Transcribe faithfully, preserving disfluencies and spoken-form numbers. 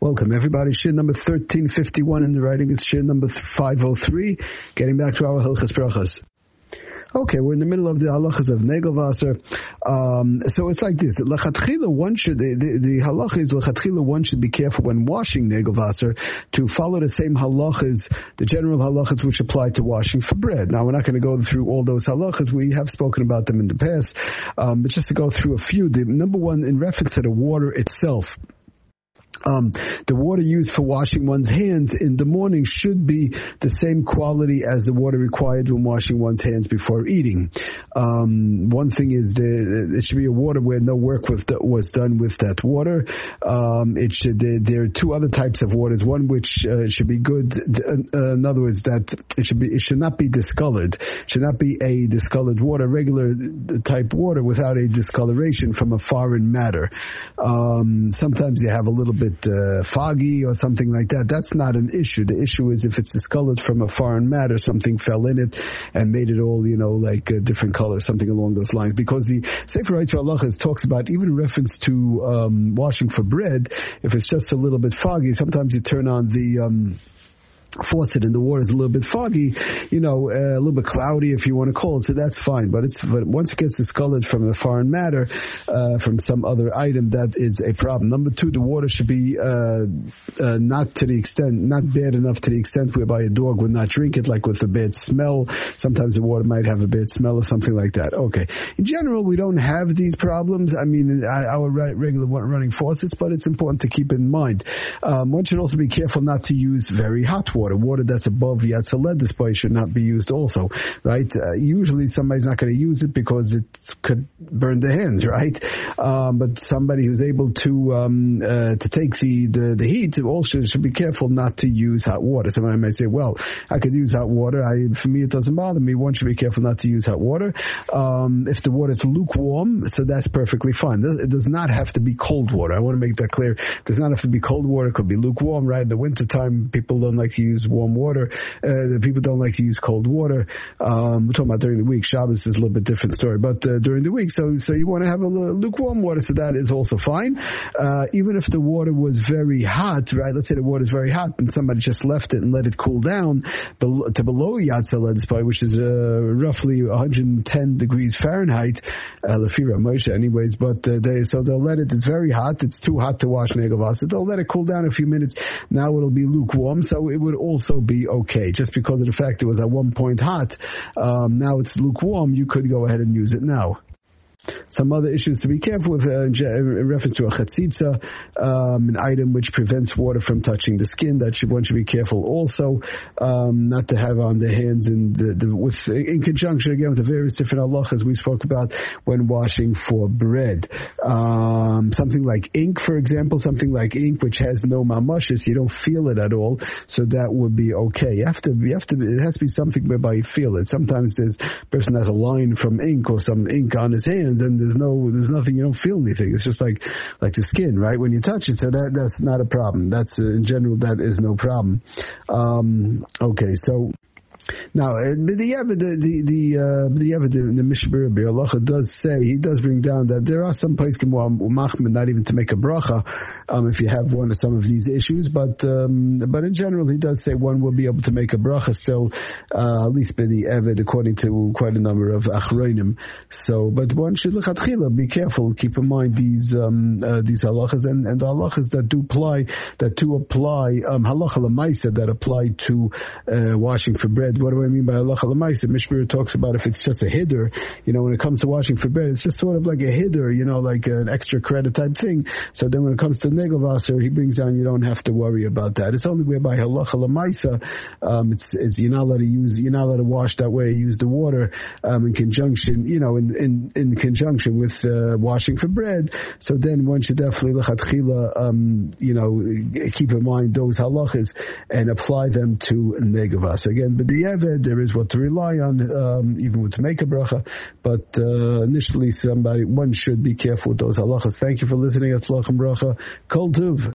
Welcome, everybody. Shir number thirteen fifty-one in the writing is Shir number five oh three. Getting back to our Hilchas Brachas. Okay, we're in the middle of the halachas of Negelwasser. Um, so it's like this. Lechatchila, one should, the, the, the halacha is lechatchila, one should be careful when washing Negelwasser to follow the same halachas, the general halachas which apply to washing for bread. Now, we're not going to go through all those halachas. We have spoken about them in the past. Um, but just to go through a few, the number one, in reference to the water itself, Um, the water used for washing one's hands in the morning should be the same quality as the water required when washing one's hands before eating. Um, one thing is the, it should be a water where no work was, was done with that water. Um, it should, there, there are two other types of waters. One which uh, should be good. Uh, in other words, that it should be, it should not be discolored. It should not be a discolored water, regular type water without a discoloration from a foreign matter. Um, sometimes you have a little bit Uh, foggy or something like that. That's not an issue. The issue is if it's discolored from a foreign matter, something fell in it and made it all, you know, like a different color, something along those lines. Because the Sefer Rights Halachas talks about, even in reference to um, washing for bread, if it's just a little bit foggy, sometimes you turn on the um faucet and the water is a little bit foggy, you know, uh, a little bit cloudy if you want to call it, so that's fine. But it's but once it gets discolored from a foreign matter, uh, from some other item, that is a problem. Number two, the water should be uh, uh, not to the extent, not bad enough to the extent whereby a dog would not drink it, like with a bad smell. Sometimes the water might have a bad smell or something like that. Okay. In general, we don't have these problems. I mean, our regular running faucets, but it's important to keep in mind. Um, one should also be careful not to use very hot water. Water, water that's above Yatzaled display should not be used also, right? Uh, usually somebody's not going to use it because it could burn their hands, right? Um, but somebody who's able to um, uh, to take the, the, the heat also should be careful not to use hot water. Somebody might say, well, I could use hot water. I, for me, it doesn't bother me. One should be careful not to use hot water. Um, if the water is lukewarm, so that's perfectly fine. It does not have to be cold water. I want to make that clear. It does not have to be cold water. It could be lukewarm, right? In the wintertime, people don't like to use use warm water. Uh, the people don't like to use cold water. Um, we're talking about during the week. Shabbos is a little bit different story, but uh, during the week, so so you want to have a little lukewarm water, so that is also fine. Uh, even if the water was very hot, right? Let's say the water is very hot and somebody just left it and let it cool down below, to below Yatzaled, which is uh, roughly one hundred ten degrees Fahrenheit, uh, Lefira Moshe anyways, but uh, they, so they'll let it, it's very hot, it's too hot to wash Negelwasser, they'll let it cool down a few minutes, now it'll be lukewarm, so it would also be okay. Just because of the fact it was at one point hot, um, now it's lukewarm, you could go ahead and use it now. Some other issues to be careful with uh, in reference to a chatzitza, um, an item which prevents water from touching the skin. That should, one should be careful also um, not to have on the hands in the, the with in conjunction again with the various different halachas we spoke about when washing for bread. Um, something like ink, for example, something like ink which has no mamashes, you don't feel it at all, so that would be okay. You have to, you have to, it has to be something whereby you feel it. Sometimes there's a person has a line from ink or some ink on his hands, and there's no, there's nothing, you don't feel anything. It's just like, like the skin, right? When you touch it, so that, that's not a problem. That's, uh, in general, that is no problem. Um, okay, so, now, the the the the uh, the the, the Mishmar B'Halacha does say, he does bring down that there are some places where machmir not even to make a bracha um, if you have one of some of these issues, but um, but in general he does say one will be able to make a bracha still, uh, at least by the Eved, according to quite a number of achronim. So, but one should look at chila, be careful, keep in mind these um, uh, these halachas and, and the halachas that do apply that do apply um, halacha l'maisa that apply to uh, washing for bread. What do I mean by halacha l'maisa? Mishmar talks about if it's just a hiddur, you know, when it comes to washing for bread, it's just sort of like a hiddur, you know, like an extra credit type thing. So then when it comes to Negelwasser, he brings down, you don't have to worry about that. It's only whereby halacha l'maisa, um, it's, it's, you're not allowed to use, you're not allowed to wash that way, use the water, um, in conjunction, you know, in, in, in conjunction with, uh, washing for bread. So then one should definitely lechatchila, um, you know, keep in mind those halachas and apply them to Negelwasser. Again, but the Eved, there is what to rely on, um, even with to make a bracha, but, uh, initially somebody, one should be careful with those halachas. Thank you for listening. Atzlach and bracha. Kol tuv.